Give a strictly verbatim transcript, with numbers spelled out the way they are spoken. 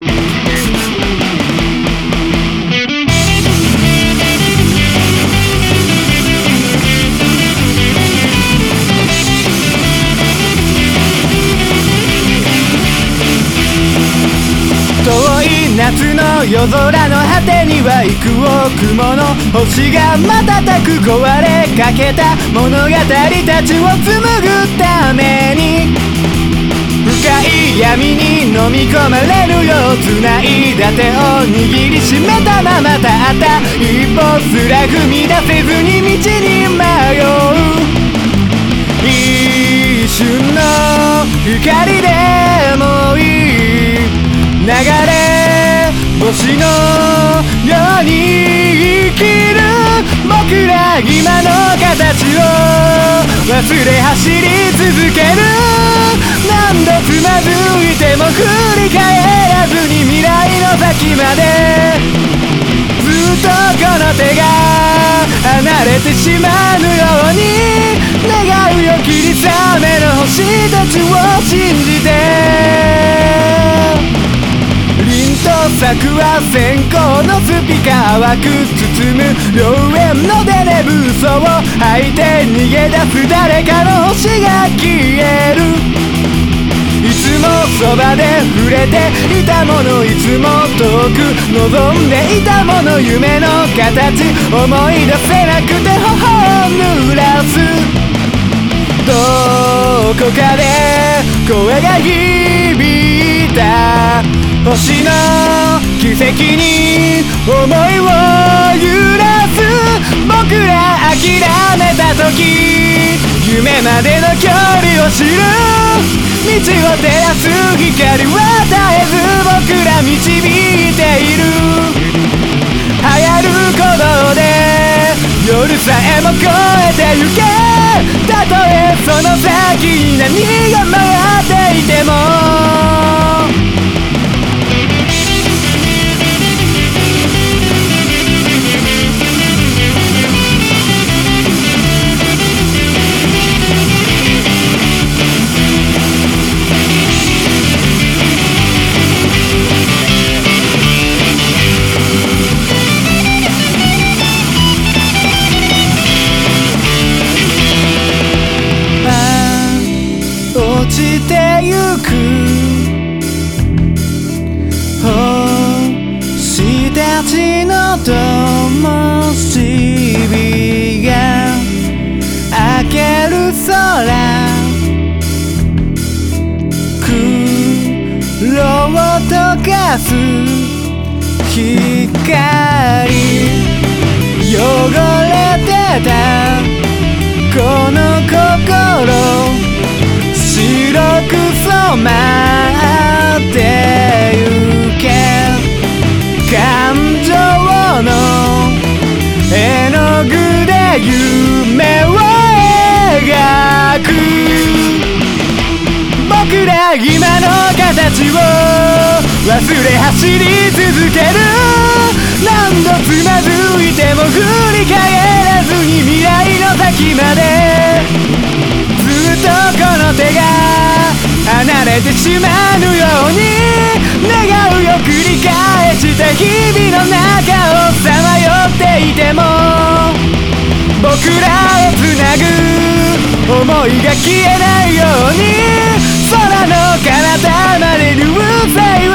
夏の夜空の果てには幾億もの星が瞬く壊れかけた物語たちを紡ぐために深い闇に飲み込まれるよう繋いだ手を握りしめたままたった一歩すら踏み出せずに道に迷う一瞬の光でもいい流れ星のように生きる僕ら今の形を忘れ走り続ける何度つまずいても振り返らずに未来の先までずっとこの手が離れてしまうように願うよ霧雨の星たちを信じて凛と咲くは線香のスピカー淡く包む良縁のデレブ嘘を吐いて逃げ出す誰かの星が消えるいつもそばで触れていたものいつも遠く望んでいたもの夢の形思い出せなくて頬を濡らすどこかで声が響いた星の奇跡に思いを揺らす僕ら諦めた時夢までの距離を知る道を照らす光は絶えず僕ら導いている流行る鼓動で夜さえも越えてゆけたとえその先に何が待っていても落ちてゆく星たちの灯火が明ける空黒を溶かす光汚れてたこの心白く染まってゆけ感情の絵の具で夢を描く僕ら今の形を忘れ走り続ける何度つまずいても振り返らずに未来の先までずっとこの手が離れてしまうように願うよ繰り返した日々の中をさまよっていても僕らをつなぐ想いが消えないように空の彼方まで流星を